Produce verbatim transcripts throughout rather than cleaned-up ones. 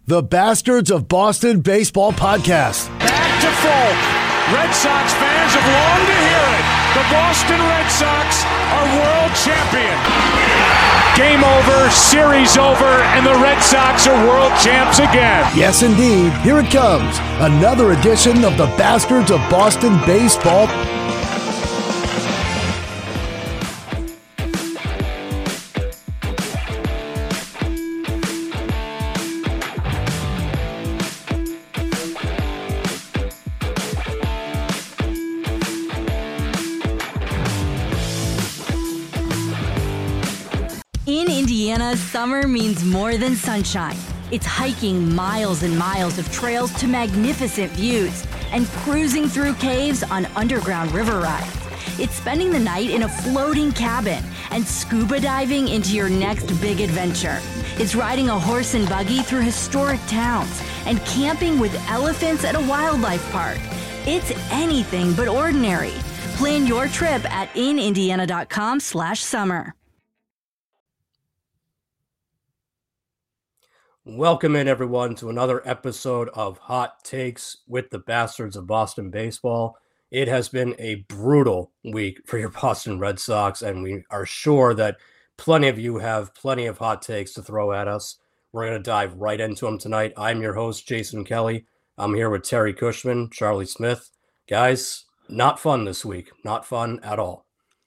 The Bastards of Boston Baseball Podcast. Back to Folk. Red Sox fans have longed to hear it. The Boston Red Sox are world champion. Game over, series over, and the Red Sox are world champs again. Yes, indeed. Here it comes. Another edition of the Bastards of Boston Baseball. In Indiana, summer means more than sunshine. It's hiking miles and miles of trails to magnificent views and cruising through caves on underground river rides. It's spending the night in a floating cabin and scuba diving into your next big adventure. It's riding a horse and buggy through historic towns and camping with elephants at a wildlife park. It's anything but ordinary. Plan your trip at inindiana.com slash summer. Welcome in, everyone, to another episode of Hot Takes with the Bastards of Boston Baseball. It has been a brutal week for your Boston Red Sox, and we are sure that plenty of you have plenty of hot takes to throw at us. We're going to dive right into them tonight. I'm your host, Jason Kelly. I'm here with Terry Cushman, Charlie Smith. Guys, not fun this week. Not fun at all.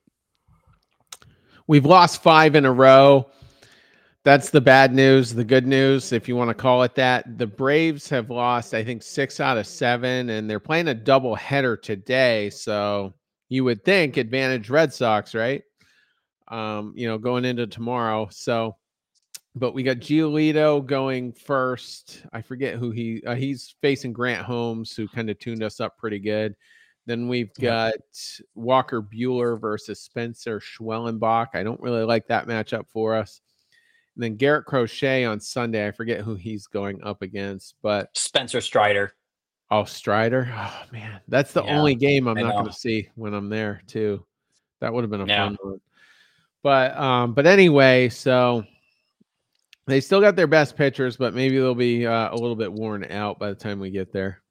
We've lost five in a row. That's the bad news. The good news, if you want to call it that, the Braves have lost, I think, six out of seven, and they're playing a double header today. So you would think advantage Red Sox, right? Um, you know, going into tomorrow. So, but we got Giolito going first. I forget who he, uh, he's facing Grant Holmes, who kind of tuned us up pretty good. Then we've got Walker Buehler versus Spencer Schwellenbach. I don't really like that matchup for us. And then Garrett Crochet on Sunday. I forget who he's going up against, but Spencer Strider. Oh, Strider. Oh man, that's the Yeah, only game I'm I not know. going to see when I'm there too. That would have been a Yeah. fun one. But um, but anyway, so they still got their best pitchers, but maybe they'll be uh, a little bit worn out by the time we get there.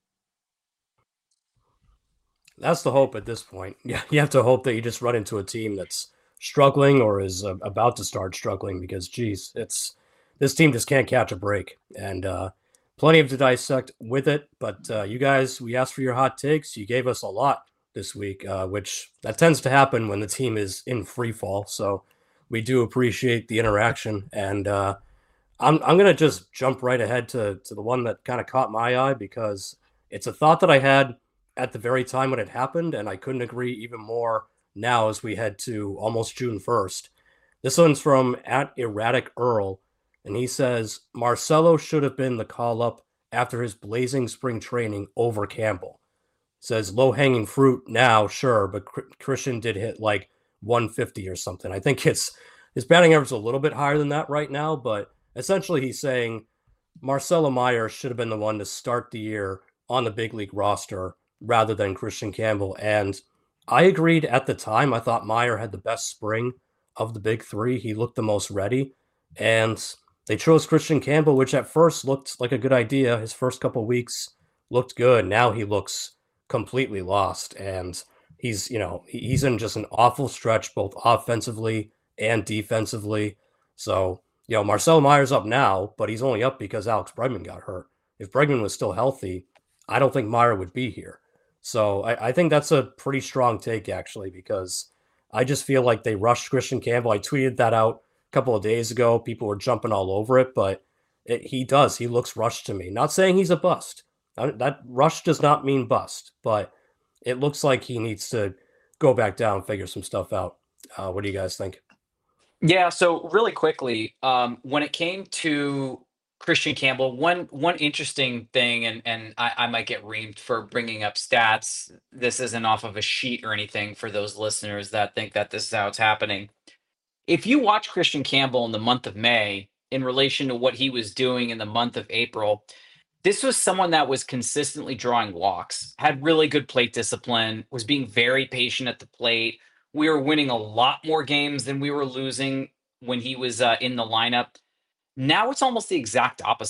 That's the hope at this point. Yeah, you have to hope that you just run into a team that's struggling or is uh, about to start struggling because, geez, it's this team just can't catch a break. And uh, plenty of to dissect with it. But uh, you guys, we asked for your hot takes. You gave us a lot this week, uh, which that tends to happen when the team is in free fall. So we do appreciate the interaction. And uh, I'm I'm gonna just jump right ahead to to the one that kind of caught my eye because it's a thought that I had at the very time when it happened, and I couldn't agree even more now as we head to almost June first. This one's from at Erratic Earl, and he says, Marcelo should have been the call-up after his blazing spring training over Campbell. Says low-hanging fruit now, sure, but Christian did hit like one fifty or something. I think it's his batting average is a little bit higher than that right now, but essentially he's saying Marcelo Meyer should have been the one to start the year on the big league roster rather than Christian Campbell. And I agreed at the time. I thought Meyer had the best spring of the big three. He looked the most ready. And they chose Christian Campbell, which at first looked like a good idea. His first couple weeks looked good. Now he looks completely lost. And he's, you know, he's in just an awful stretch, both offensively and defensively. So, you know, Marcelo Meyer's up now, but he's only up because Alex Bregman got hurt. If Bregman was still healthy, I don't think Meyer would be here. So I, I think that's a pretty strong take, actually, because I just feel like they rushed Christian Campbell. I tweeted that out a couple of days ago. People were jumping all over it, but it, he does. He looks rushed to me. Not saying he's a bust. That rush does not mean bust, but it looks like he needs to go back down and figure some stuff out. Uh, what do you guys think? Yeah, so really quickly, um, when it came to Christian Campbell, one one interesting thing, and and I, I might get reamed for bringing up stats. This isn't off of a sheet or anything for those listeners that think that this is how it's happening. If you watch Christian Campbell in the month of May in relation to what he was doing in the month of April, this was someone that was consistently drawing walks, had really good plate discipline, was being very patient at the plate. We were winning a lot more games than we were losing when he was uh, in the lineup. Now it's almost the exact opposite.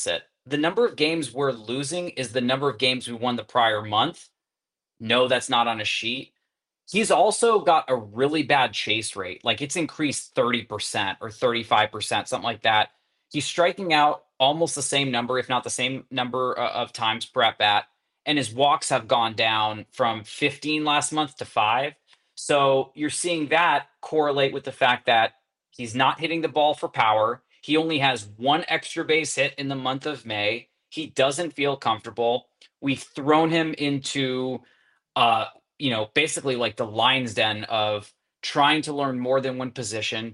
the number of games we're losing is the number of games we won the prior month. No, that's not on a sheet. He's also got a really bad chase rate. Like it's increased thirty percent or thirty-five percent, something like that. He's striking out almost the same number, if not the same number uh, of times per at bat. And his walks have gone down from fifteen last month to five. So you're seeing that correlate with the fact that he's not hitting the ball for power. He only has one extra base hit in the month of May. He doesn't feel comfortable. We've thrown him into uh, you know, basically like the lion's den of trying to learn more than one position.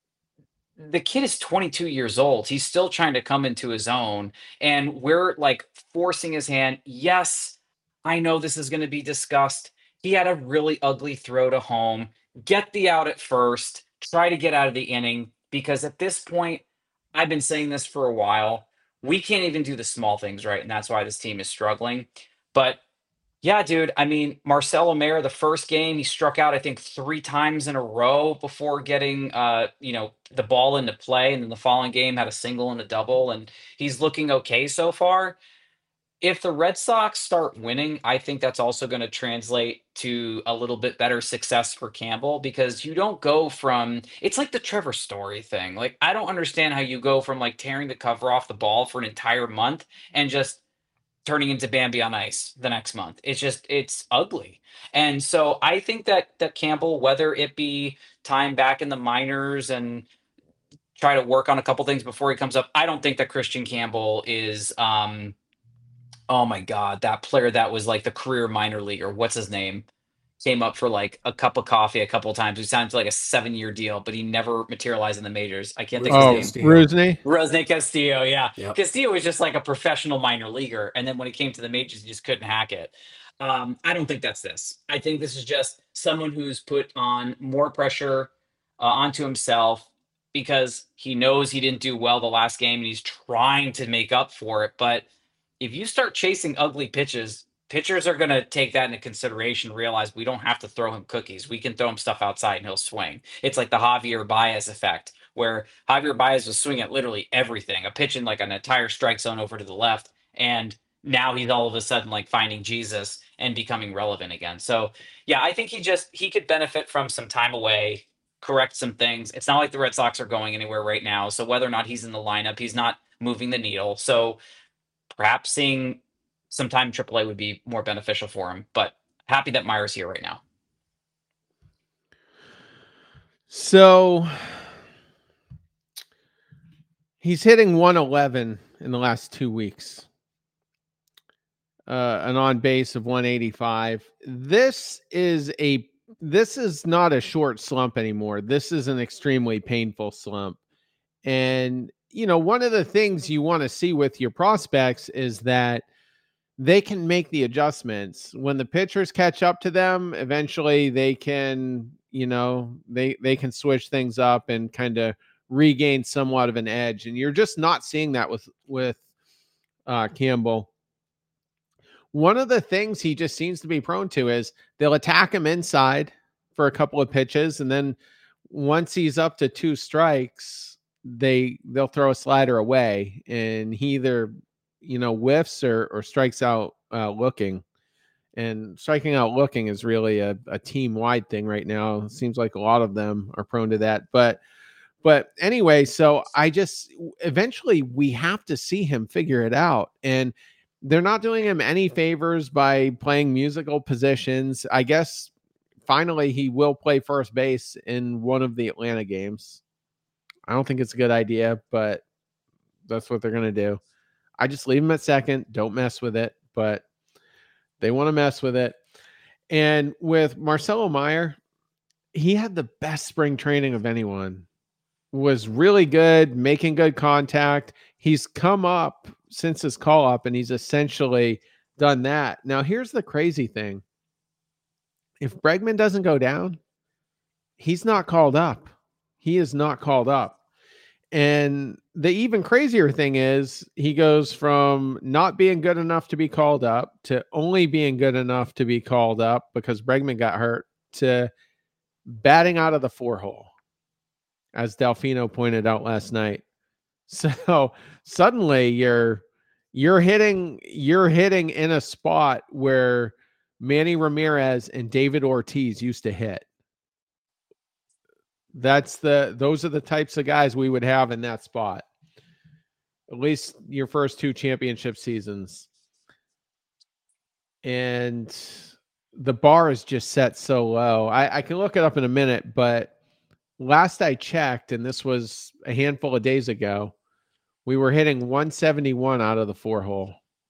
The kid is twenty-two years old. He's still trying to come into his own. And we're like forcing his hand. Yes, I know this is going to be discussed. He had a really ugly throw to home. Get the out at first. Try to get out of the inning. Because at this point, I've been saying this for a while. We can't even do the small things right. And that's why this team is struggling. But yeah, dude. I mean, Marcelo Mayer, the first game, he struck out, I think, three times in a row before getting, uh, you know, the ball into play. And then the following game had a single and a double, and he's looking okay so far. If the Red Sox start winning, I think that's also going to translate to a little bit better success for Campbell, because you don't go from, it's like the Trevor Story thing. Like, I don't understand how you go from like tearing the cover off the ball for an entire month and just turning into Bambi on ice the next month. It's just, it's ugly. And so I think that that Campbell, whether it be time back in the minors and try to work on a couple things before he comes up, I don't think that Christian Campbell is, um, oh my God, that player that was like the career minor leaguer, what's his name? Came up for like a cup of coffee a couple of times. He signed to like a seven year deal, but he never materialized in the majors. I can't think Oh, of his name. Rusney? Rusney Castillo, yeah. Yep. Castillo was just like a professional minor leaguer. And then when it came to the majors, he just couldn't hack it. Um, I don't think that's this. I think this is just someone who's put on more pressure uh, onto himself because he knows he didn't do well the last game and he's trying to make up for it. But if you start chasing ugly pitches, pitchers are going to take that into consideration, realize we don't have to throw him cookies. We can throw him stuff outside and he'll swing. It's like the Javier Baez effect, where Javier Baez was swinging at literally everything, a pitch in like an entire strike zone over to the left. And now he's all of a sudden like finding Jesus and becoming relevant again. So yeah, I think he just, he could benefit from some time away, correct some things. It's not like the Red Sox are going anywhere right now. So whether or not he's in the lineup, he's not moving the needle. So perhaps seeing some time in triple A would be more beneficial for him, but happy that Meyer's here right now. So he's hitting one eleven in the last two weeks. Uh, an on base of one eighty-five. This is a this is not a short slump anymore. This is an extremely painful slump. And you know, one of the things you want to see with your prospects is that they can make the adjustments. When the pitchers catch up to them, eventually they can, you know, they, they can switch things up and kind of regain somewhat of an edge. And you're just not seeing that with, with uh, Campbell. One of the things he just seems to be prone to is they'll attack him inside for a couple of pitches. And then once he's up to two strikes, they, they'll throw a slider away, and he either, you know, whiffs or, or strikes out uh, looking. And striking out looking is really a, a team-wide thing right now. It seems like a lot of them are prone to that. But but anyway, so I just eventually we have to see him figure it out. And they're not doing him any favors by playing musical positions. I guess finally he will play first base in one of the Atlanta games. I don't think it's a good idea, but that's what they're going to do. I just leave him at second. Don't mess with it, but they want to mess with it. And with Marcelo Mayer, he had the best spring training of anyone. Was really good, making good contact. He's come up since his call up, and he's essentially done that. Now, here's the crazy thing. If Bregman doesn't go down, he's not called up. He is not called up. And the even crazier thing is he goes from not being good enough to be called up to only being good enough to be called up because Bregman got hurt to batting out of the four hole, as Delfino pointed out last night. So suddenly you're, You're hitting you're hitting in a spot where Manny Ramirez and David Ortiz used to hit. That's the those are the types of guys we would have in that spot. At least your first two championship seasons. And the bar is just set so low. I, I can look it up in a minute, but last I checked, and this was a handful of days ago, we were hitting one seventy-one out of the four hole.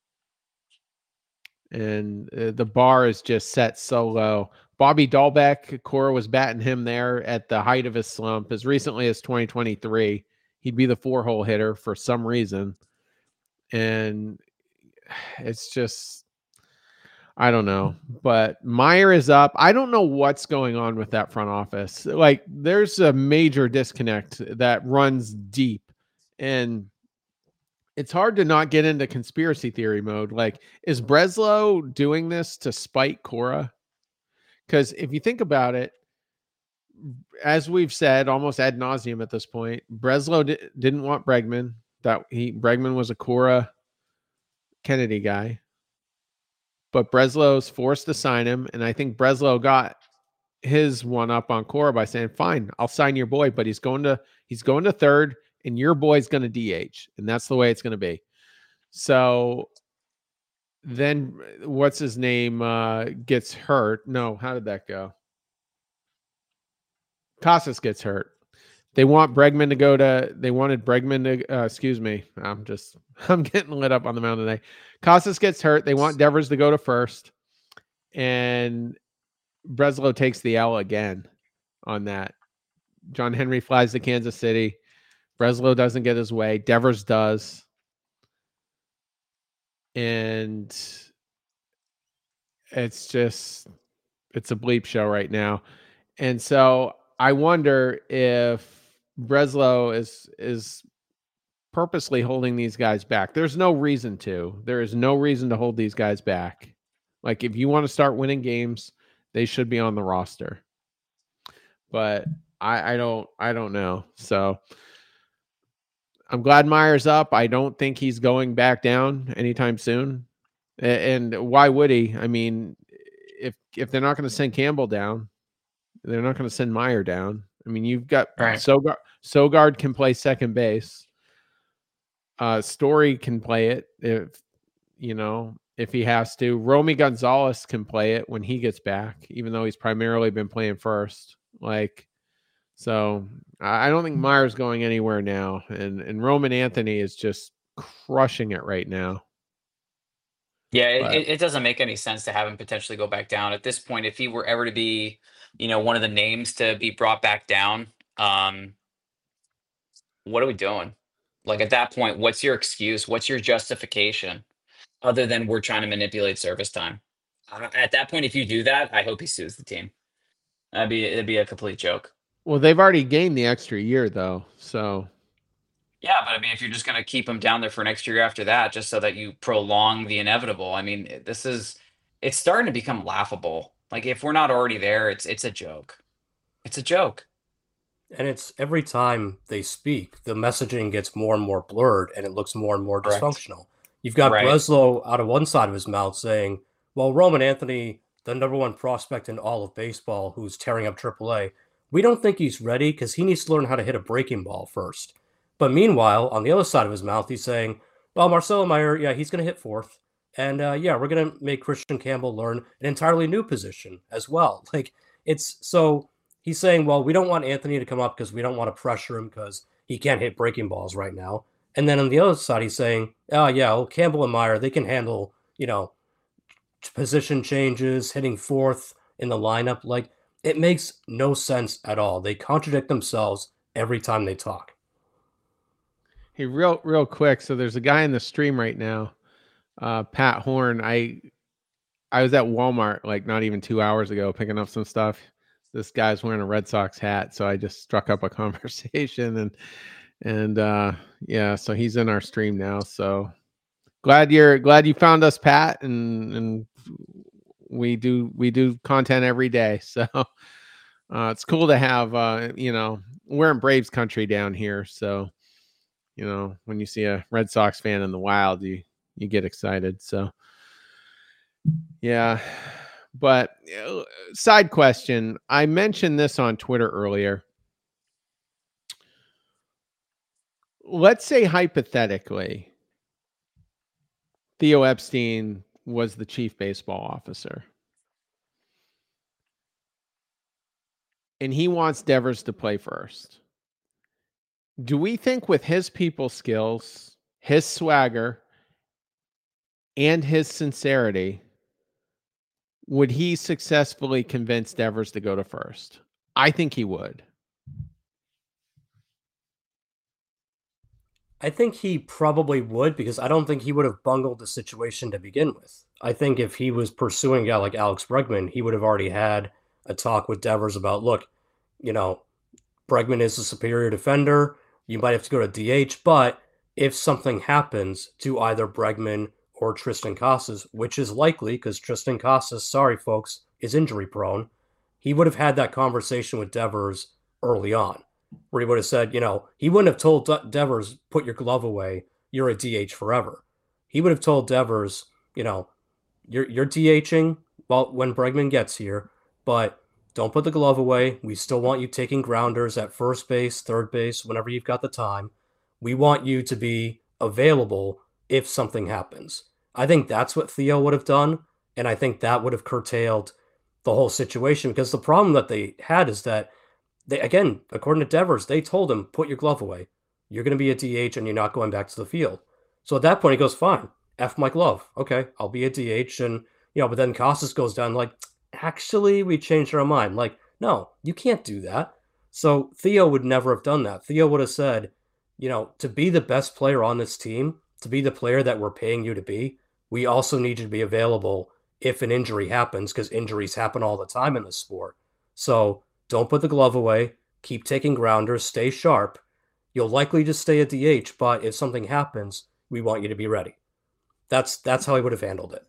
And uh, the bar is just set so low. Bobby Dahlbeck, Cora was batting him there at the height of his slump. As recently as twenty twenty-three, he'd be the four hole hitter for some reason. And it's just, I don't know, but Meyer is up. I don't know what's going on with that front office. Like, there's a major disconnect that runs deep, and it's hard to not get into conspiracy theory mode. Like, is Breslow doing this to spite Cora? Because if you think about it, as we've said almost ad nauseum at this point, Breslow di- didn't want Bregman. That he Bregman was a Cora Kennedy guy. But Breslow's forced to sign him, and I think Breslow got his one up on Cora by saying, "Fine, I'll sign your boy, but he's going to he's going to third, and your boy's going to D H, and that's the way it's going to be." So then, what's his name uh, gets hurt? No, how did that go? Casas gets hurt. They want Bregman to go to. They wanted Bregman to. Uh, excuse me. I'm just. I'm getting lit up on the mound today. Casas gets hurt. They want Devers to go to first, and Breslow takes the L again on that. John Henry flies to Kansas City. Breslow doesn't get his way. Devers does, and it's just it's a bleep show right now. And so I wonder if Breslow is is purposely holding these guys back. There's no reason to. There is no reason to hold these guys back. Like, if you want to start winning games, they should be on the roster. But I, I don't I don't know. So I'm glad Meyer's up. I don't think he's going back down anytime soon. And why would he? I mean, if if they're not going to send Campbell down, they're not going to send Meyer down. I mean, you've got right. Sogard. Sogard can play second base. Uh, Story can play it if you know if he has to. Romy Gonzalez can play it when he gets back, even though he's primarily been playing first. Like, so I don't think Meyer's going anywhere now, and and Roman Anthony is just crushing it right now. Yeah, it, it doesn't make any sense to have him potentially go back down at this point. If he were ever to be, you know, one of the names to be brought back down, um, what are we doing? Like, at that point, what's your excuse? What's your justification other than we're trying to manipulate service time? Uh, at that point, if you do that, I hope he sues the team. That'd be it'd be a complete joke. Well, they've already gained the extra year though, so. Yeah, but I mean, if you're just going to keep him down there for next year after that, just so that you prolong the inevitable, I mean, this is it's starting to become laughable. Like, if we're not already there, it's it's a joke. It's a joke. And it's every time they speak, the messaging gets more and more blurred, and it looks more and more Correct. dysfunctional. You've got Right. Breslow out of one side of his mouth saying, well, Roman Anthony, the number one prospect in all of baseball, who's tearing up triple A, we don't think he's ready because he needs to learn how to hit a breaking ball first. But meanwhile, on the other side of his mouth, he's saying, well, Marcelo Meyer, yeah, he's going to hit fourth. And uh, yeah, we're going to make Christian Campbell learn an entirely new position as well. Like, it's so he's saying, well, we don't want Anthony to come up because we don't want to pressure him because he can't hit breaking balls right now. And then on the other side, he's saying, oh, yeah, well, Campbell and Meyer, they can handle, you know, position changes, hitting fourth in the lineup. Like, it makes no sense at all. They contradict themselves every time they talk. Hey, real, real quick. So there's a guy in the stream right now, uh, Pat Horn. I, I was at Walmart like not even two hours ago picking up some stuff. This guy's wearing a Red Sox hat, so I just struck up a conversation and and uh, yeah, so he's in our stream now. So glad you're glad you found us, Pat, and and we do we do content every day. So uh, it's cool to have. Uh, you know, we're in Braves country down here, so. You know, when you see a Red Sox fan in the wild, you you get excited. So, yeah. But uh, side question, I mentioned this on Twitter earlier. Let's say hypothetically, Theo Epstein was the chief baseball officer, and he wants Devers to play first. Do we think with his people skills, his swagger, and his sincerity, would he successfully convince Devers to go to first? I think he would. I think he probably would, because I don't think he would have bungled the situation to begin with. I think if he was pursuing a guy like Alex Bregman, he would have already had a talk with Devers about, look, you know, Bregman is a superior defender. You might have to go to D H, but if something happens to either Bregman or Triston Casas, which is likely because Triston Casas, sorry folks, is injury prone, he would have had that conversation with Devers early on, where he would have said, you know, he wouldn't have told De- Devers, put your glove away, you're a D H forever. He would have told Devers, you know, you're you're DHing well when Bregman gets here, but don't put the glove away. We still want you taking grounders at first base, third base, whenever you've got the time. We want you to be available if something happens. I think that's what Theo would have done, and I think that would have curtailed the whole situation, because the problem that they had is that, they, again, according to Devers, they told him, put your glove away. You're going to be a D H and you're not going back to the field. So at that point, he goes, fine, F my glove. Okay, I'll be a D H. And, you know, but then Casas goes down like, actually, we changed our mind. Like, no, you can't do that. So Theo would never have done that. Theo would have said, you know, to be the best player on this team, to be the player that we're paying you to be, we also need you to be available if an injury happens, because injuries happen all the time in the sport. So don't put the glove away. Keep taking grounders. Stay sharp. You'll likely just stay at D H, but if something happens, we want you to be ready. That's that's how he would have handled it.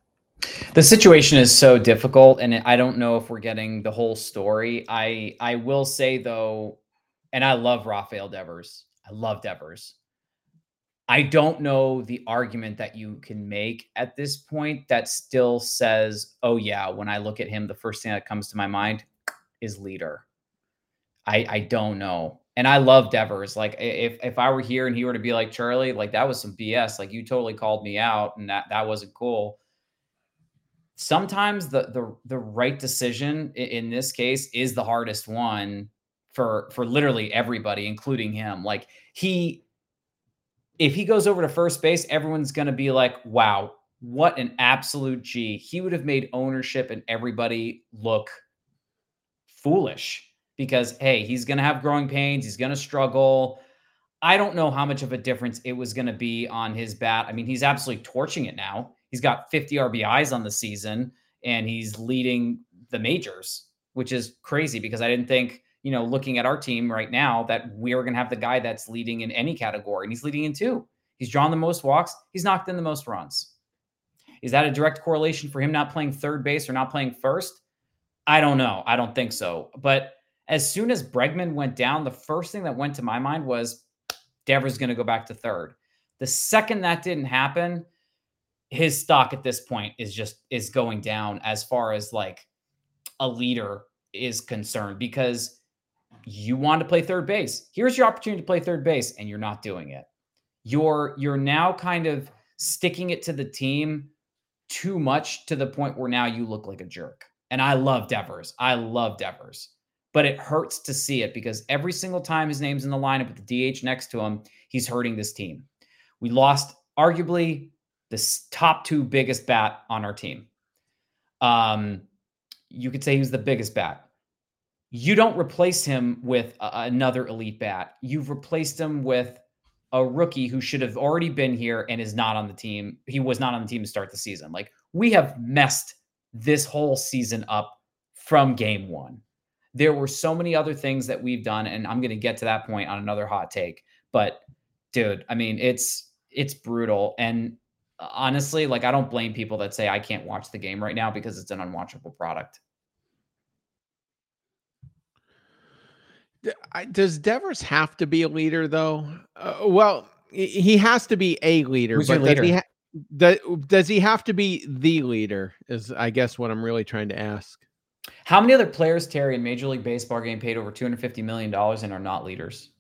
The situation is so difficult, and I don't know if we're getting the whole story. I I will say, though, and I love Rafael Devers. I love Devers. I don't know the argument that you can make at this point that still says, oh, yeah, when I look at him, the first thing that comes to my mind is leader. I I don't know. And I love Devers. Like, if if I were here and he were to be like, Charlie, like, that was some B S. Like, you totally called me out, and that that wasn't cool. Sometimes the the the right decision in this case is the hardest one for for literally everybody, including him. Like, he, if he goes over to first base, everyone's going to be like, wow, what an absolute G. He would have made ownership and everybody look foolish because, hey, he's going to have growing pains. He's going to struggle. I don't know how much of a difference it was going to be on his bat. I mean, he's absolutely torching it now. He's got fifty R B Is on the season, and he's leading the majors, which is crazy because I didn't think, you know, looking at our team right now, that we were going to have the guy that's leading in any category, and he's leading in two. He's drawn the most walks. He's knocked in the most runs. Is that a direct correlation for him not playing third base or not playing first? I don't know. I don't think so. But as soon as Bregman went down, the first thing that went to my mind was Devers going to go back to third. The second that didn't happen, his stock at this point is just is going down as far as like a leader is concerned, because you want to play third base. Here's your opportunity to play third base, and you're not doing it. You're you're now kind of sticking it to the team too much, to the point where now you look like a jerk. And I love Devers. I love Devers. But it hurts to see it, because every single time his name's in the lineup with the D H next to him, he's hurting this team. We lost arguably the top two biggest bat on our team. Um, you could say he was the biggest bat. You don't replace him with a, another elite bat. You've replaced him with a rookie who should have already been here and is not on the team. He was not on the team to start the season. Like, we have messed this whole season up from game one. There were so many other things that we've done, and I'm going to get to that point on another hot take. But, dude, I mean, it's it's brutal. And honestly, like, I don't blame people that say I can't watch the game right now, because it's an unwatchable product. Does Devers have to be a leader, though? Uh, well, he has to be a leader. Who's but your leader? Does he, ha- That, does he have to be the leader is, I guess, what I'm really trying to ask. How many other players, Terry, in Major League Baseball are getting paid over two hundred fifty million dollars and are not leaders?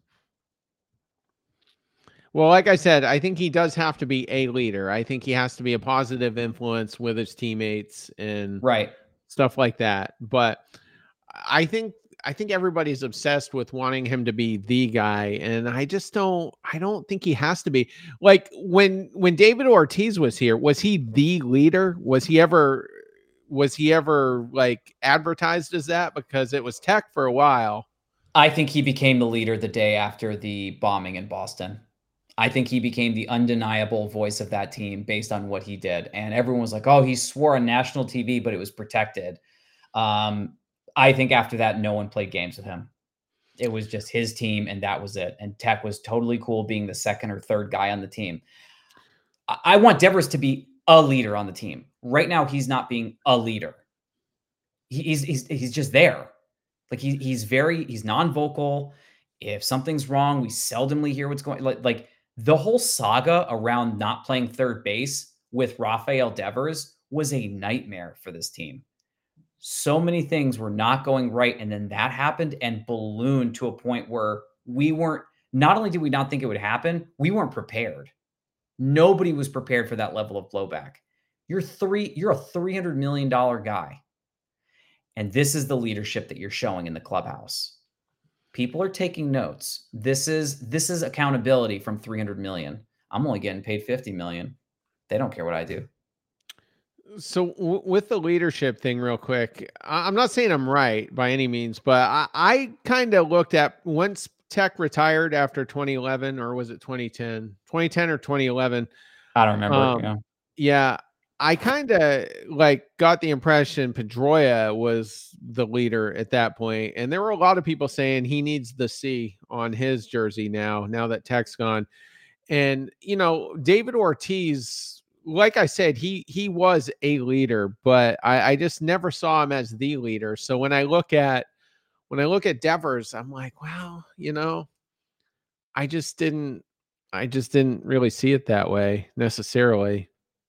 Well, like I said, I think he does have to be a leader. I think he has to be a positive influence with his teammates and right. stuff like that. But I think I think everybody's obsessed with wanting him to be the guy, and I just don't I don't think he has to be. Like when when David Ortiz was here, was he the leader? Was he ever was he ever like advertised as that? Because it was Tech for a while. I think he became the leader the day after the bombing in Boston. I think he became the undeniable voice of that team based on what he did. And everyone was like, oh, he swore on national T V, but it was protected. Um, I think after that, no one played games with him. It was just his team, and that was it. And Tech was totally cool being the second or third guy on the team. I, I want Devers to be a leader on the team. Right now, he's not being a leader. He, he's, he's, he's just there. Like he, he's very, he's non-vocal. If something's wrong, we seldomly hear what's going like, like the whole saga around not playing third base with Rafael Devers was a nightmare for this team. So many things were not going right. And then that happened and ballooned to a point where we weren't, not only did we not think it would happen, we weren't prepared. Nobody was prepared for that level of blowback. You're three, you're a three hundred million dollars guy. And this is the leadership that you're showing in the clubhouse. People are taking notes. This is, this is accountability from three hundred million. I'm only getting paid fifty million. They don't care what I do. So w- with the leadership thing real quick, I- I'm not saying I'm right by any means, but I, I kind of looked at once Tech retired after twenty eleven, or was it twenty ten, twenty ten or twenty eleven? I don't remember. Um, yeah. yeah. I kind of like got the impression Pedroia was the leader at that point. And there were a lot of people saying he needs the C on his jersey now, now that Tech's gone. And, you know, David Ortiz, like I said, he, he was a leader, but I, I just never saw him as the leader. So when I look at, when I look at Devers, I'm like, wow, you know, I just didn't, I just didn't really see it that way necessarily.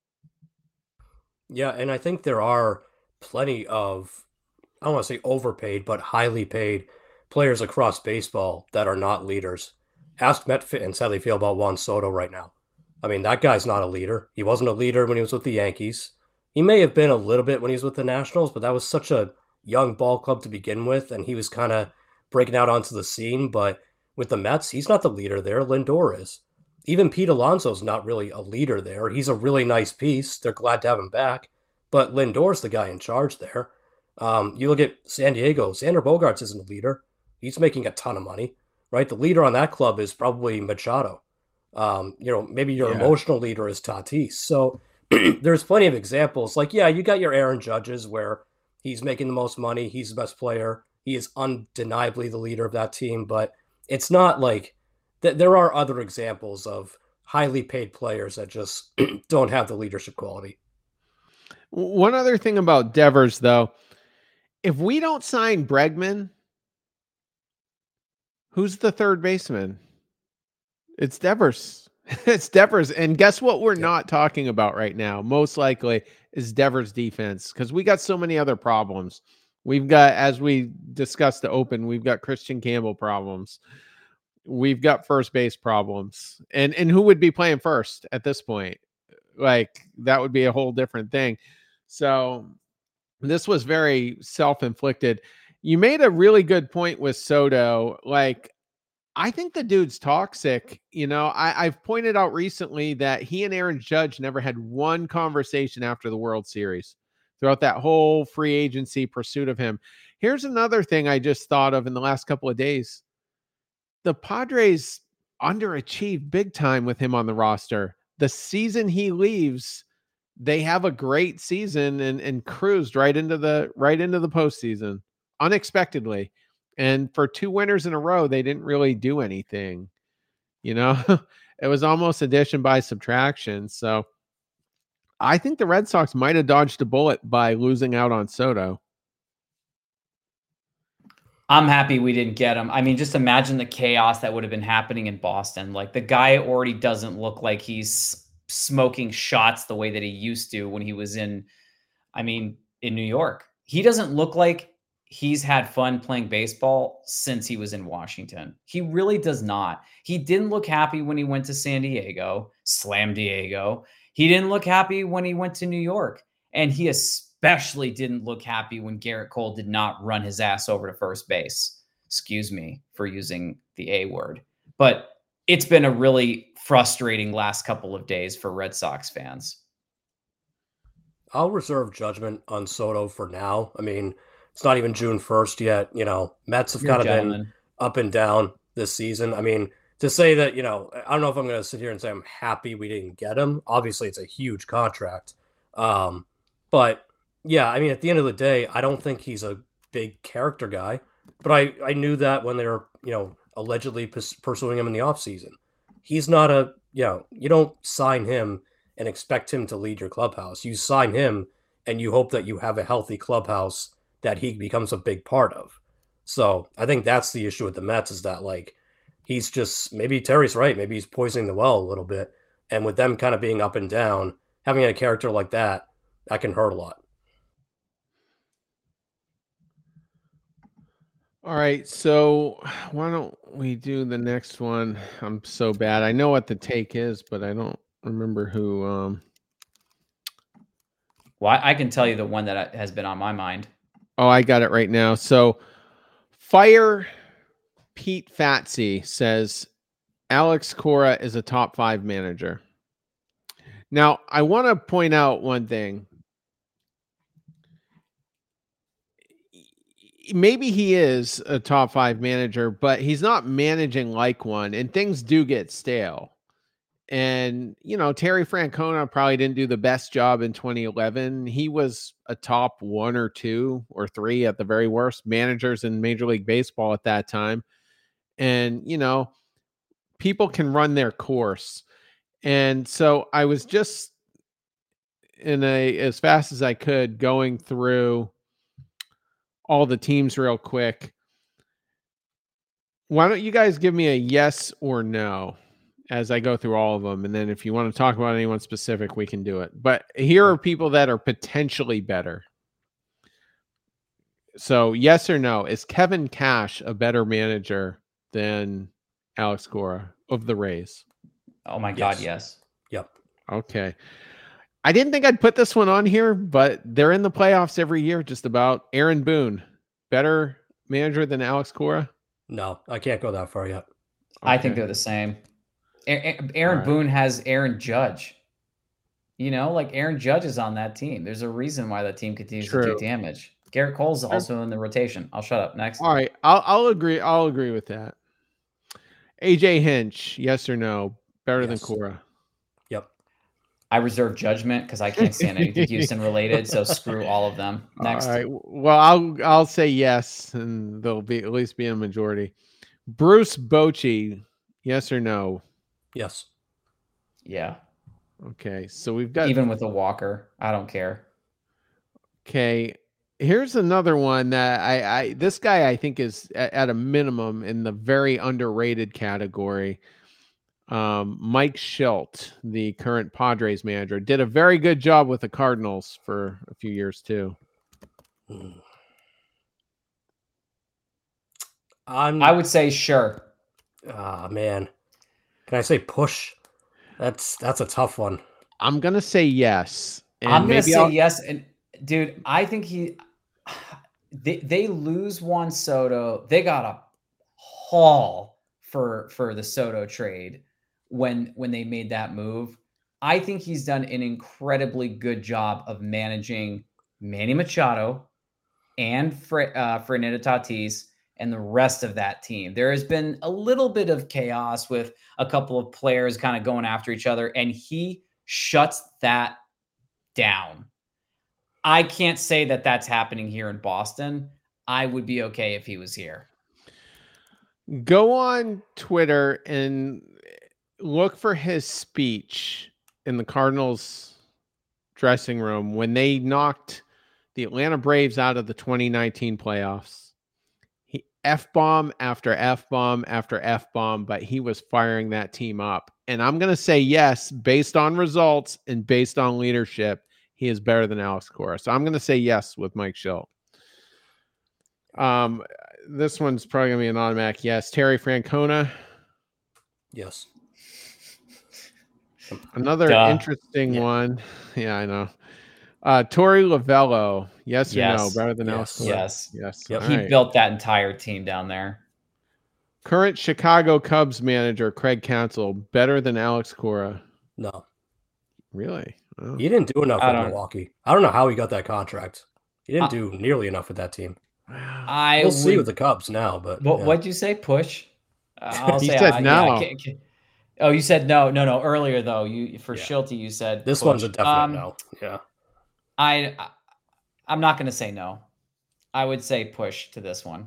Yeah, and I think there are plenty of, I don't want to say overpaid, but highly paid players across baseball that are not leaders. Ask Met fans how they feel about Juan Soto right now. I mean, that guy's not a leader. He wasn't a leader when he was with the Yankees. He may have been a little bit when he was with the Nationals, but that was such a young ball club to begin with, and he was kind of breaking out onto the scene. But with the Mets, he's not the leader there. Lindor is. Even Pete Alonso's not really a leader there. He's a really nice piece. They're glad to have him back. But Lindor's the guy in charge there. Um, you look at San Diego. Xander Bogaerts isn't a leader. He's making a ton of money, right? The leader on that club is probably Machado. Um, you know, maybe your yeah. emotional leader is Tatis. So there's plenty of examples. Like, yeah, you got your Aaron Judges where he's making the most money. He's the best player. He is undeniably the leader of that team. But it's not like th- there are other examples of highly paid players that just don't have the leadership quality. One other thing about Devers, though, if we don't sign Bregman, who's the third baseman? It's Devers. It's Devers. And guess what we're yeah. not talking about right now? Most likely is Devers' defense, because we got so many other problems. We've got, as we discussed to open, we've got Christian Campbell problems. We've got first base problems. And, and who would be playing first at this point? Like, that would be a whole different thing. So this was very self-inflicted. You made a really good point with Soto. Like, I think the dude's toxic. You know, I, I've pointed out recently that he and Aaron Judge never had one conversation after the World Series throughout that whole free agency pursuit of him. Here's another thing I just thought of in the last couple of days. The Padres underachieved big time with him on the roster. The season he leaves, they have a great season and, and cruised right into the right into the postseason unexpectedly. And for two winners in a row, they didn't really do anything. You know, it was almost addition by subtraction. So I think the Red Sox might have dodged a bullet by losing out on Soto. I'm happy we didn't get him. I mean, just imagine the chaos that would have been happening in Boston. Like, the guy already doesn't look like he's smoking shots the way that he used to when he was in, I mean, in New York. He doesn't look like he's had fun playing baseball since he was in Washington. He really does not. He didn't look happy when he went to San Diego, Slam Diego. He didn't look happy when he went to New York. And he especially didn't look happy when Garrett Cole did not run his ass over to first base. Excuse me for using the A word. But it's been a really frustrating last couple of days for Red Sox fans. I'll reserve judgment on Soto for now. I mean, it's not even June first yet. You know, Mets have You're a kind of been gentleman. up and down this season. I mean, to say that, you know, I don't know if I'm going to sit here and say I'm happy we didn't get him. Obviously, it's a huge contract. Um, but, yeah, I mean, at the end of the day, I don't think he's a big character guy. But I, I knew that when they were, you know, allegedly pus- pursuing him in the offseason. He's not a, you know, you don't sign him and expect him to lead your clubhouse. You sign him and you hope that you have a healthy clubhouse that he becomes a big part of. So I think that's the issue with the Mets is that, like, he's just, maybe Terry's right. Maybe he's poisoning the well a little bit. And with them kind of being up and down, having a character like that, that can hurt a lot. All right, so why don't we do the next one? I'm so bad. I know what the take is, but I don't remember who. Um... Well, I can tell you the one that has been on my mind. Oh, I got it right now. So Fire Pete Fatsy says Alex Cora is a top five manager. Now, I want to point out one thing. Maybe he is a top five manager, but he's not managing like one, and things do get stale. And, you know, Terry Francona probably didn't do the best job in twenty eleven. He was a top one or two or three at the very worst managers in Major League Baseball at that time. And, you know, people can run their course. And so I was just in a, as fast as I could, going through all the teams real quick. Why don't you guys give me a yes or no as I go through all of them? And then if you want to talk about anyone specific, we can do it. But here are people that are potentially better. So yes or no, is Kevin Cash a better manager than Alex Cora of the Rays? Oh my God, yes. Yep. Okay. I didn't think I'd put this one on here, but they're in the playoffs every year, just about. Aaron Boone, better manager than Alex Cora? No, I can't go that far yet. I Okay. think they're the same. A- A- Aaron right. Boone has Aaron Judge. You know, like Aaron Judge is on that team. There's a reason why that team continues to True. do damage. Garrett Cole's also in the rotation. I'll shut up. Next. All right, I'll I'll agree. I'll agree with that. A J Hinch, yes or no? Better than Yes. Cora? Yep. I reserve judgment because I can't stand anything Houston related. So screw all of them. Next. All right. Well, I'll I'll say yes, and there'll be at least be a majority. Bruce Bochy, yes or no? Yes. Yeah. Okay, so we've got Even with a Walker, I don't care. Okay, here's another one that I, I this guy I think is at, at a minimum in the very underrated category. Um, Mike Schilt, the current Padres manager, did a very good job with the Cardinals for a few years too. I'm. I would say sure. Ah, man. Can I say push? That's that's a tough one. I'm gonna say yes. And I'm gonna maybe say I'll- yes. And dude, I think he they they lose Juan Soto. They got a haul for for the Soto trade when when they made that move. I think he's done an incredibly good job of managing Manny Machado and Fre- uh, Fernando Tatis and the rest of that team. There has been a little bit of chaos with a couple of players kind of going after each other, and he shuts that down. I can't say that that's happening here in Boston. I would be okay if he was here. Go on Twitter and look for his speech in the Cardinals dressing room when they knocked the Atlanta Braves out of the twenty nineteen playoffs. He F-bomb after F-bomb after F-bomb, but he was firing that team up. And I'm going to say yes, based on results and based on leadership, he is better than Alex Cora. So I'm going to say yes with Mike Shildt. Um, this one's probably going to be an automatic yes. Terry Francona. Yes. Another Duh. interesting Yeah. one. Yeah, I know. Uh, Torey Lovello. Yes or Yes. no? Better than Yes. Alex Cora? Yes. Yes. Yep. All He right. built that entire team down there. Current Chicago Cubs manager Craig Counsell. Better than Alex Cora? No. Really? Oh. He didn't do enough I with don't- Milwaukee. I don't know how he got that contract. He didn't Uh, do nearly enough with that team. I We'll see would- with the Cubs now, but What yeah. what'd you say? Push? Uh, I'll He say said uh, no. Yeah, ca- ca- oh, you said no, no, no. Earlier though, you for Yeah. Shilty, you said This push. one's a definite Um, no. Yeah. I, I I'm not going to say no. I would say push to this one.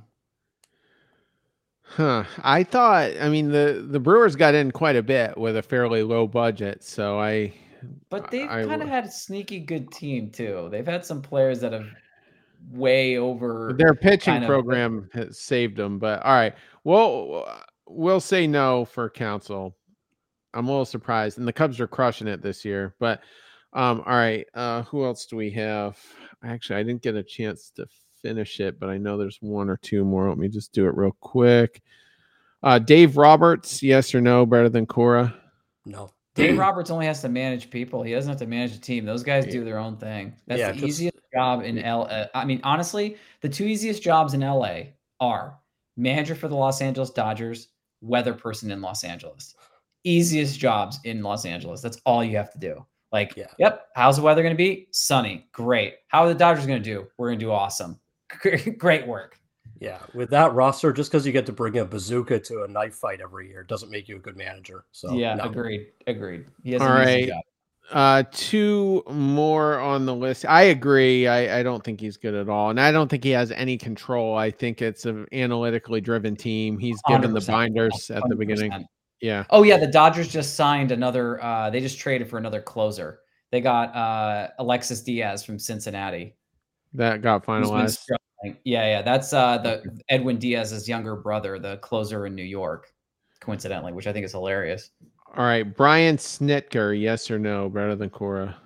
Huh. I thought, I mean, the, the Brewers got in quite a bit with a fairly low budget. So I, But they've I- kind of had a sneaky good team too. They've had some players that have way over their pitching kind of- program has saved them. But all right. Well, we'll say no for Counsell. I'm a little surprised. And the Cubs are crushing it this year. But um, all right. Uh, who else do we have? Actually, I didn't get a chance to finish it, but I know there's one or two more. Let me just do it real quick. Uh, Dave Roberts, yes or no, better than Cora? No. Dave Roberts only has to manage people. He doesn't have to manage a team. Those guys do their own thing. That's Yeah, the 'cause- easiest job in L A. I mean, honestly, the two easiest jobs in L A are manager for the Los Angeles Dodgers, weather person in Los Angeles. Easiest jobs in Los Angeles. That's all you have to do. Like, Yeah. yep, how's the weather going to be? Sunny. Great. How are the Dodgers going to do? We're going to do awesome. Great work. Yeah. With that roster, just because you get to bring a bazooka to a knife fight every year doesn't make you a good manager. So yeah, no. agreed. Agreed. He has All an easy right. job. Uh, two more on the list. I agree. I, I don't think he's good at all. And I don't think he has any control. I think it's an analytically driven team. He's given the one hundred percent. binders at the beginning. one hundred percent. Yeah. Oh yeah, the Dodgers just signed another. Uh, they just traded for another closer. They got uh, Alexis Diaz from Cincinnati. That got who's been finalized. struggling. Yeah, yeah, that's uh, the Edwin Diaz's younger brother, the closer in New York, coincidentally, which I think is hilarious. All right. Brian Snitker, yes or no, better than Cora?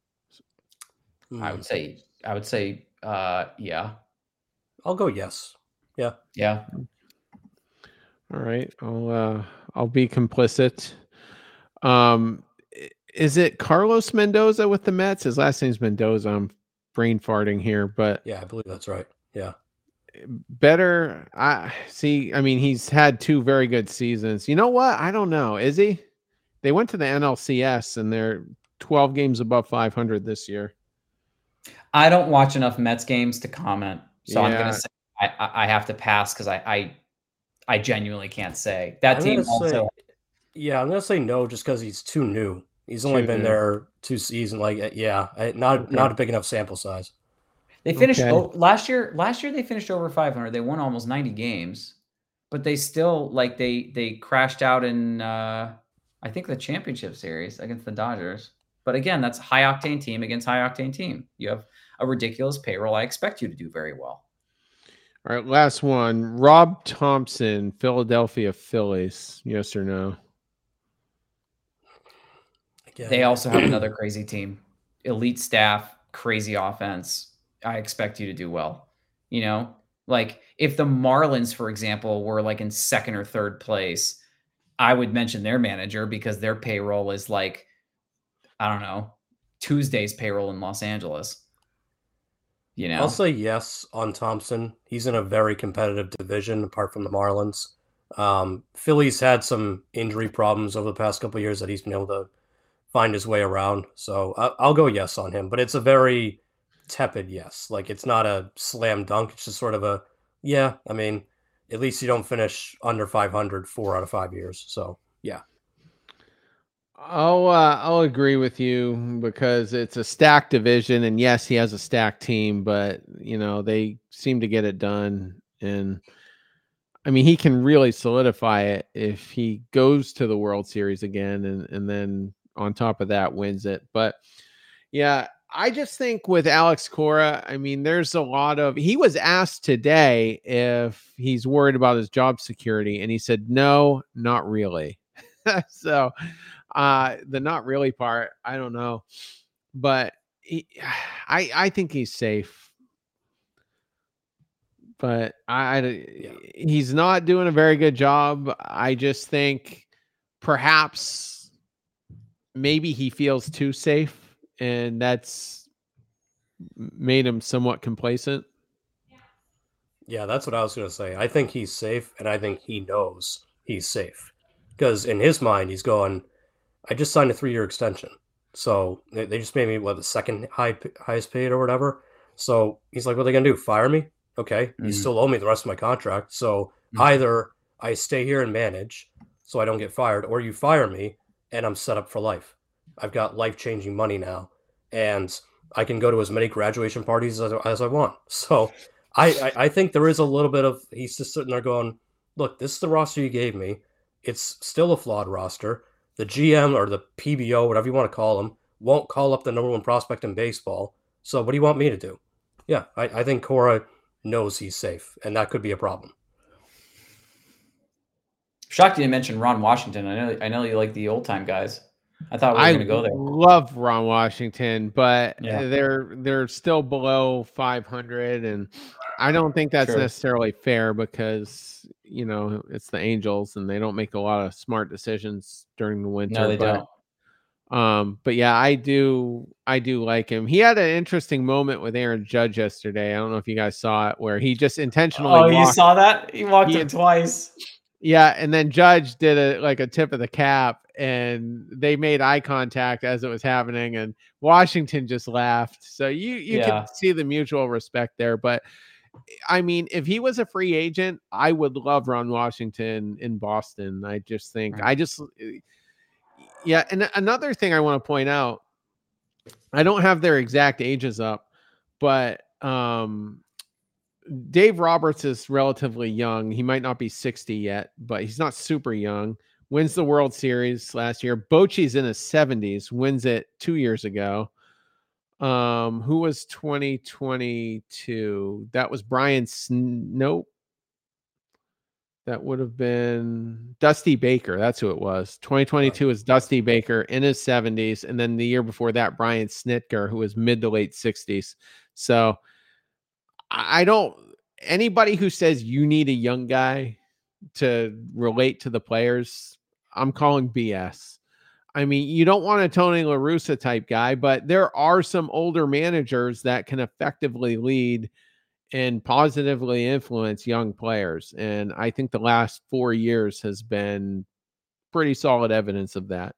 Hmm. I would say, I would say, uh, yeah, I'll go yes. Yeah. yeah. All right. I'll uh I'll be complicit. Um i- is it Carlos Mendoza with the Mets? His last name's Mendoza. I'm brain farting here, but Yeah, I believe that's right. Yeah. better. I see. I mean, he's had two very good seasons. You know what? I don't know. Is he? They went to the N L C S and they're twelve games above five hundred this year. I don't watch enough Mets games to comment, so I'm Yeah. gonna say I, I I have to pass because I, I I genuinely can't say that I'm team gonna also. say- Yeah, I'm gonna say no just because he's too new. He's only Too been new. there two seasons. Like, uh, yeah, I- not Okay. not a big enough sample size. They finished Okay. oh, last year. Last year they finished over five hundred. They won almost ninety games, but they still like they they crashed out in uh, I think the championship series against the Dodgers. But again, that's a high octane team against high octane team. You have a ridiculous payroll. I expect you to do very well. All right, last one. Rob Thompson, Philadelphia Phillies. Yes or no? Again, They also have another crazy team, elite staff, crazy offense. I expect you to do well. You know, like if the Marlins, for example, were like in second or third place, I would mention their manager because their payroll is like, I don't know, Tuesday's payroll in Los Angeles. You know, I'll say yes on Thompson. He's in a very competitive division apart from the Marlins. Um, Philly's had some injury problems over the past couple of years that he's been able to find his way around. So I, I'll go yes on him, but it's a very tepid yes. Like it's not a slam dunk. It's just sort of a, yeah, I mean, at least you don't finish under five hundred four out of five years. So yeah. I'll uh, I'll agree with you because it's a stacked division, and yes, he has a stacked team, but you know they seem to get it done, and I mean he can really solidify it if he goes to the World Series again, and and then on top of that wins it. But yeah, I just think with Alex Cora, I mean, there's a lot of, he was asked today if he's worried about his job security, and he said, no, not really. So uh, the not really part, I don't know, but he, I, I think he's safe, but I, I yeah. he's not doing a very good job. I just think perhaps maybe he feels too safe, and that's made him somewhat complacent. Yeah, that's what I was going to say. I think he's safe, and I think he knows he's safe. Because in his mind, he's going, I just signed a three-year extension. So they, they just made me, what, the second high, highest paid or whatever. So he's like, what are they going to do, fire me? Okay, mm-hmm. You still owe me the rest of my contract. So mm-hmm. either I stay here and manage so I don't get fired, or you fire me, and I'm set up for life. I've got life-changing money now, and I can go to as many graduation parties as, as I want. So I, I, I think there is a little bit of, he's just sitting there going, look, this is the roster you gave me. It's still a flawed roster. The G M or the P B O, whatever you want to call him, won't call up the number one prospect in baseball. So what do you want me to do? Yeah, I, I think Cora knows he's safe, and that could be a problem. Shocked you didn't mention Ron Washington. I know I know you like the old time guys. I thought we were going to go there. I love Ron Washington, but yeah. they're they're still below five hundred, and I don't think that's True. necessarily fair because, you know, it's the Angels and they don't make a lot of smart decisions during the winter. No, they but, don't. Um, but yeah, I do I do like him. He had an interesting moment with Aaron Judge yesterday. I don't know if you guys saw it, where he just intentionally Oh, walked, you saw that? He walked he him twice. Yeah, and then Judge did a like a tip of the cap, and they made eye contact as it was happening, and Washington just laughed. So you you yeah. can see the mutual respect there. But I mean, if he was a free agent, I would love Ron Washington in Boston. I just think right. I just yeah. And another thing I want to point out, I don't have their exact ages up, but um. Dave Roberts is relatively young. He might not be sixty yet, but he's not super young. Wins the World Series last year. Bochy's in his seventies, wins it two years ago. Um, who was twenty twenty-two? That was Brian Sn- Nope. That would have been Dusty Baker. That's who it was. twenty twenty-two is Dusty Baker in his seventies. And then the year before that, Brian Snitker, who was mid to late sixties. So I don't, anybody who says you need a young guy to relate to the players, I'm calling B S. I mean, you don't want a Tony La Russa type guy, but there are some older managers that can effectively lead and positively influence young players. And I think the last four years has been pretty solid evidence of that.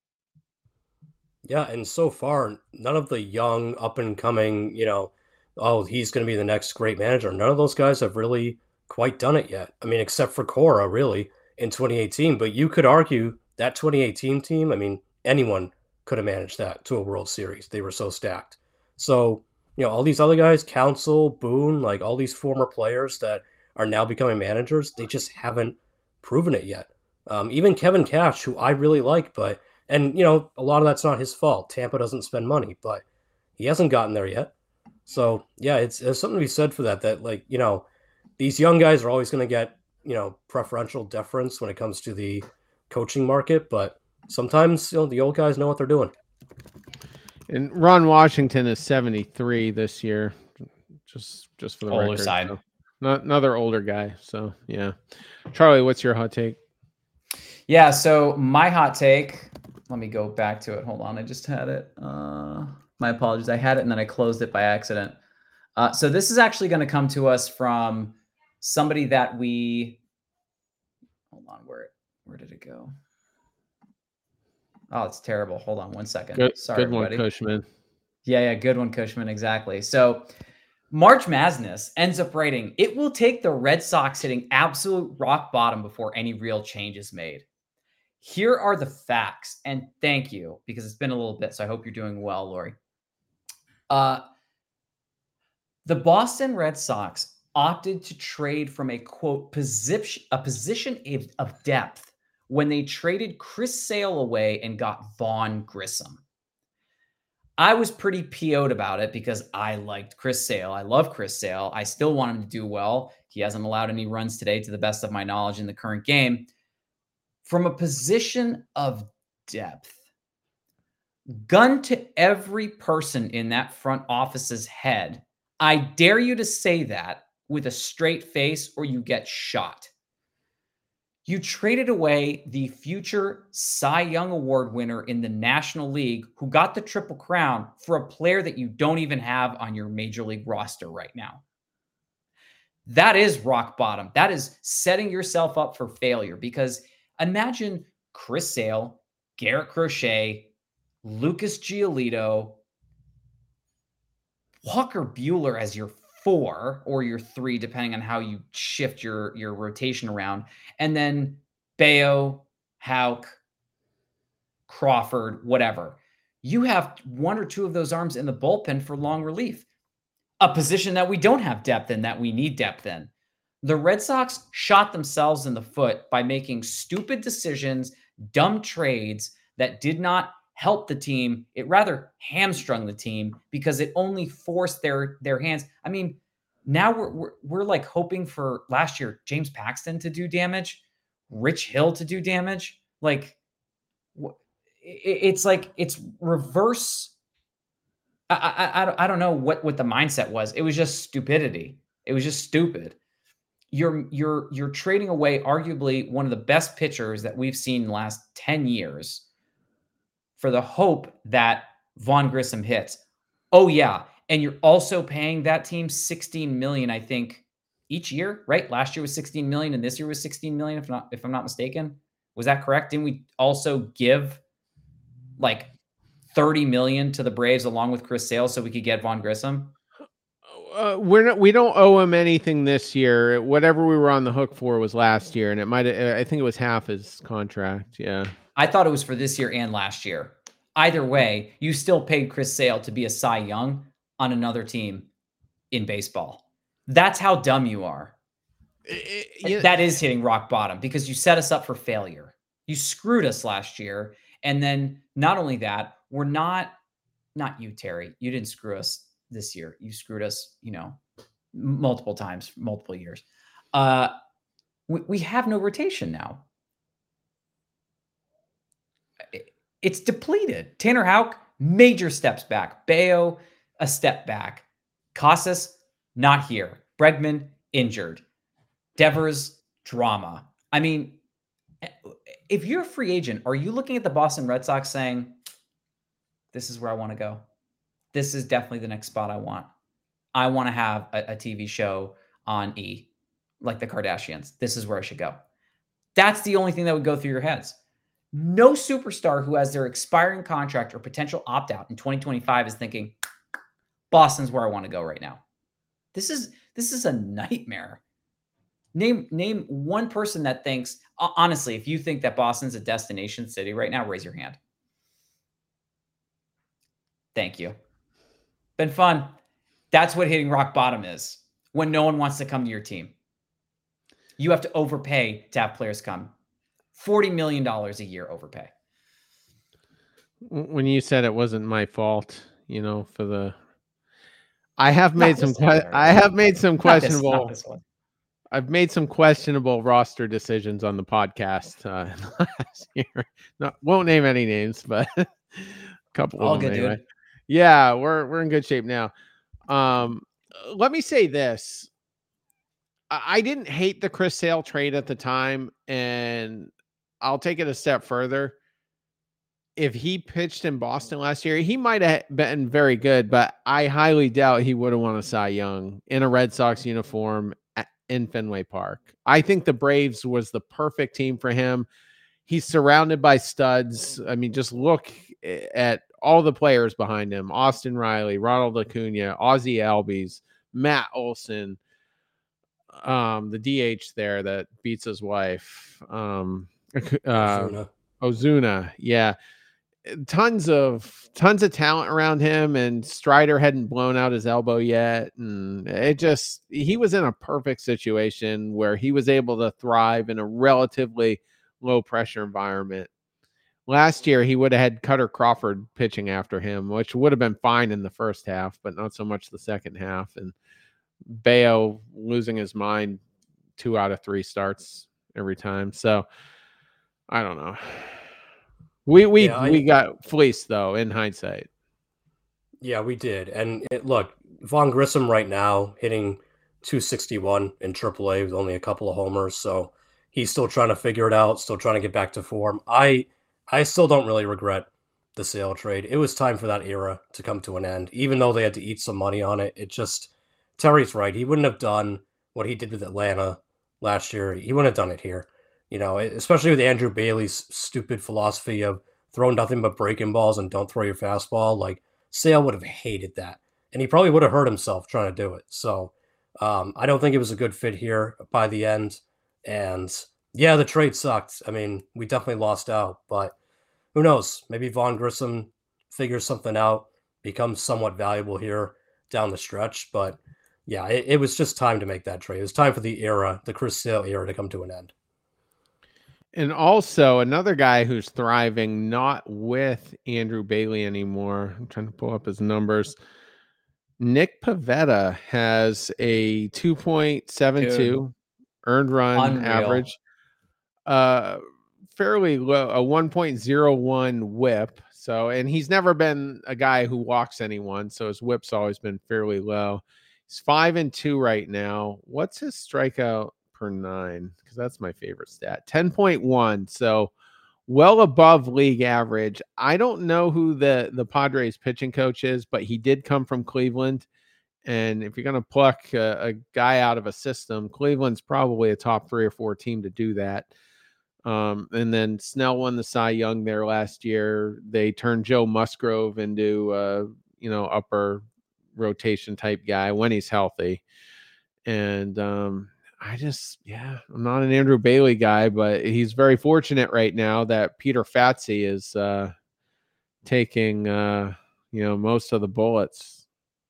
Yeah, and so far, none of the young, up and coming, you know, oh, he's going to be the next great manager. None of those guys have really quite done it yet. I mean, except for Cora, really, in twenty eighteen. But you could argue that twenty eighteen team, I mean, anyone could have managed that to a World Series. They were so stacked. So, you know, all these other guys, Counsell, Boone, like all these former players that are now becoming managers, they just haven't proven it yet. Um, even Kevin Cash, who I really like, but, and, you know, a lot of that's not his fault. Tampa doesn't spend money, but he hasn't gotten there yet. So, yeah, it's there's something to be said for that, that, like, you know, these young guys are always going to get, you know, preferential deference when it comes to the coaching market. But sometimes, you know, the old guys know what they're doing. And Ron Washington is seventy-three this year, just just for the older record. side. So, not, another older guy. So, yeah. Charlie, what's your hot take? Yeah, so my hot take, let me go back to it. Hold on, I just had it. Uh... My apologies. I had it and then I closed it by accident. Uh, so this is actually going to come to us from somebody that we, hold on, where, where did it go? Oh, it's terrible. Hold on one second. Good, Sorry, good one, everybody. Cushman. Yeah, yeah, good one, Cushman. Exactly. So March Madness ends up writing, it will take the Red Sox hitting absolute rock bottom before any real change is made. Here are the facts. And thank you, because it's been a little bit, so I hope you're doing well, Lori. Uh, the Boston Red Sox opted to trade from a, quote, position, a position of depth when they traded Chris Sale away and got Vaughn Grissom. I was pretty P O'd about it because I liked Chris Sale. I love Chris Sale. I still want him to do well. He hasn't allowed any runs today, to the best of my knowledge, in the current game. From a position of depth, gun to every person in that front office's head, I dare you to say that with a straight face or you get shot. You traded away the future Cy Young Award winner in the National League who got the Triple Crown for a player that you don't even have on your Major League roster right now. That is rock bottom. That is setting yourself up for failure, because imagine Chris Sale, Garrett Crochet, Lucas Giolito, Walker Buehler as your four or your three, depending on how you shift your, your rotation around. And then Bayo, Houck, Crawford, whatever. You have one or two of those arms in the bullpen for long relief, a position that we don't have depth in, that we need depth in. The Red Sox shot themselves in the foot by making stupid decisions, dumb trades that did not help the team. It rather hamstrung the team because it only forced their their hands. I mean, now we're we're, we're like hoping for last year James Paxton to do damage, Rich Hill to do damage. Like it's like it's reverse. I I I, I don't know what what the mindset was. It was just stupidity. It was just stupid. You're you're you're trading away arguably one of the best pitchers that we've seen in the last ten years for the hope that Vaughn Grissom hits. Oh yeah. And you're also paying that team sixteen million, I think, each year, right? Last year was sixteen million and this year was sixteen million, if not, if I'm not mistaken. Was that correct? Didn't we also give like thirty million to the Braves along with Chris Sale so we could get Vaughn Grissom? Uh, we're not, we don't owe him anything this year. Whatever we were on the hook for was last year, and it might, I think it was half his contract. Yeah. I thought it was for this year and last year. Either way, you still paid Chris Sale to be a Cy Young on another team in baseball. That's how dumb you are. It, yeah. That is hitting rock bottom because you set us up for failure. You screwed us last year. And then not only that, we're not, not you, Terry, you didn't screw us this year. You screwed us, you know, multiple times, multiple years. Uh, we, we have no rotation now. It's depleted. Tanner Houck, major steps back. Bayo, a step back. Casas, not here. Bregman, injured. Devers, drama. I mean, if you're a free agent, are you looking at the Boston Red Sox saying, this is where I want to go? This is definitely the next spot I want. I want to have a, a T V show on E, like the Kardashians. This is where I should go. That's the only thing that would go through your heads. No superstar who has their expiring contract or potential opt-out in twenty twenty-five is thinking, Boston's where I want to go right now. This is this is a nightmare. Name name one person that thinks, honestly, if you think that Boston's a destination city right now, raise your hand. Thank you. Been fun. That's what hitting rock bottom is. When no one wants to come to your team. You have to overpay to have players come. forty million dollars a year overpay. When you said it wasn't my fault, you know, for the, I have made some, que- I have made some questionable, not this, not this I've made some questionable roster decisions on the podcast uh, last year. Not, won't name any names, but a couple All of them good, anyway. Dude. Yeah, we're we're in good shape now. Um, let me say this. I, I didn't hate the Chris Sale trade at the time, and I'll take it a step further. If he pitched in Boston last year, he might have been very good, but I highly doubt he would have won a Cy Young in a Red Sox uniform at, in Fenway Park. I think the Braves was the perfect team for him. He's surrounded by studs. I mean, just look at all the players behind him. Austin Riley, Ronald Acuna, Ozzie Albies, Matt Olson, um, the D H there that beats his wife. Um, uh, Ozuna. Ozuna. Yeah. Tons of, tons of talent around him, and Strider hadn't blown out his elbow yet. And it just, he was in a perfect situation where he was able to thrive in a relatively low pressure environment. last year he would have had Cutter Crawford pitching after him, which would have been fine in the first half, but not so much the second half. And Bayo losing his mind two out of three starts every time. So I don't know. We we yeah, I, we got fleeced though in hindsight. Yeah, we did. And it, look, Vaughn Grissom right now hitting two sixty-one in triple A with only a couple of homers. So he's still trying to figure it out, still trying to get back to form. I I still don't really regret the Sale trade. It was time for that era to come to an end. Even though they had to eat some money on it, it just, Terry's right. He wouldn't have done what he did with Atlanta last year. He wouldn't have done it here. You know, especially with Andrew Bailey's stupid philosophy of throw nothing but breaking balls and don't throw your fastball. Like, Sale would have hated that. And he probably would have hurt himself trying to do it. So um, I don't think it was a good fit here by the end. And yeah, the trade sucked. I mean, we definitely lost out, but who knows? Maybe Vaughn Grissom figures something out, becomes somewhat valuable here down the stretch. But yeah, it, it was just time to make that trade. It was time for the era, the Chris Sale era, to come to an end. And also another guy who's thriving, not with Andrew Bailey anymore. I'm trying to pull up his numbers. Nick Pivetta has a two point seven two earned run Unreal. average, uh, fairly low, a one point oh one whip. So, and he's never been a guy who walks anyone, so his whip's always been fairly low. He's five and two right now. What's his strikeout per nine? Because that's my favorite stat. ten point one. So well above league average. I don't know who the, the Padres pitching coach is, but he did come from Cleveland. And if you're going to pluck a, a guy out of a system, Cleveland's probably a top three or four team to do that. Um, and then Snell won the Cy Young there last year. They turned Joe Musgrove into uh, you know, upper rotation type guy when he's healthy. And um, I just, yeah, I'm not an Andrew Bailey guy, but he's very fortunate right now that Peter Fatsi is uh, taking, uh, you know, most of the bullets.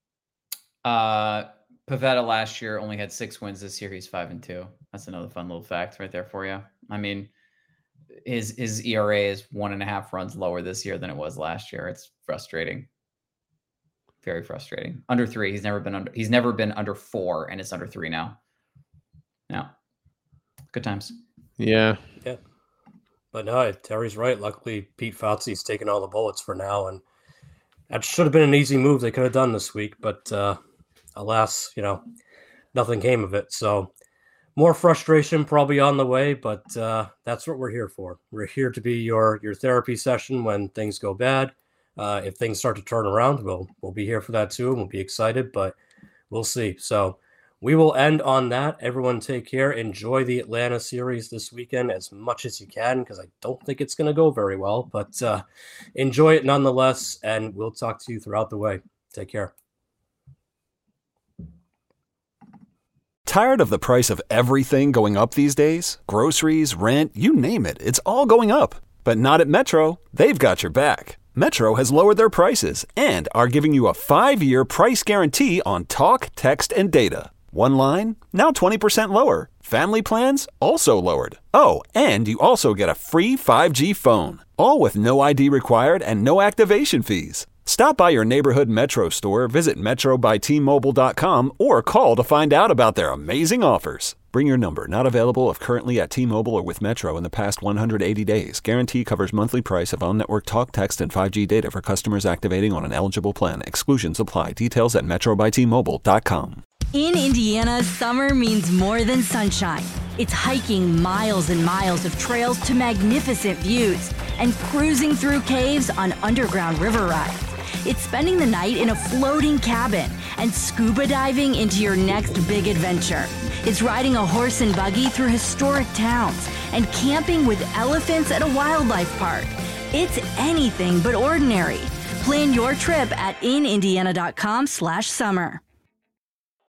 Uh, Pivetta last year only had six wins. This year he's five and two. That's another fun little fact right there for you. I mean, his his E R A is one and a half runs lower this year than it was last year. It's frustrating. Very frustrating. Under three. He's never been under. He's never been under four, and it's under three now. Yeah, good times. Yeah, yeah. But no, Terry's right. Luckily, Pete Fauci's taking all the bullets for now, and that should have been an easy move they could have done this week. But uh, alas, you know, nothing came of it. So more frustration probably on the way. But uh, that's what we're here for. We're here to be your your therapy session when things go bad. Uh, if things start to turn around, we'll we'll be here for that too, and we'll be excited. But we'll see. So we will end on that. Everyone take care. Enjoy the Atlanta series this weekend as much as you can, because I don't think it's going to go very well, but uh, enjoy it nonetheless, and we'll talk to you throughout the way. Take care. Tired of the price of everything going up these days? Groceries, rent, you name it. It's all going up. But not at Metro. They've got your back. Metro has lowered their prices and are giving you a five-year price guarantee on talk, text, and data. One line, now twenty percent lower. Family plans, also lowered. Oh, and you also get a free five G phone. All with no I D required and no activation fees. Stop by your neighborhood Metro store, visit metro by T Mobile dot com, or call to find out about their amazing offers. Bring your number, not available if currently at T-Mobile or with Metro in the past one hundred eighty days. Guarantee covers monthly price of on-network talk, text, and five G data for customers activating on an eligible plan. Exclusions apply. Details at metro by T Mobile dot com. In Indiana, summer means more than sunshine. It's hiking miles and miles of trails to magnificent views and cruising through caves on underground river rides. It's spending the night in a floating cabin and scuba diving into your next big adventure. It's riding a horse and buggy through historic towns and camping with elephants at a wildlife park. It's anything but ordinary. Plan your trip at in indiana dot com slash summer.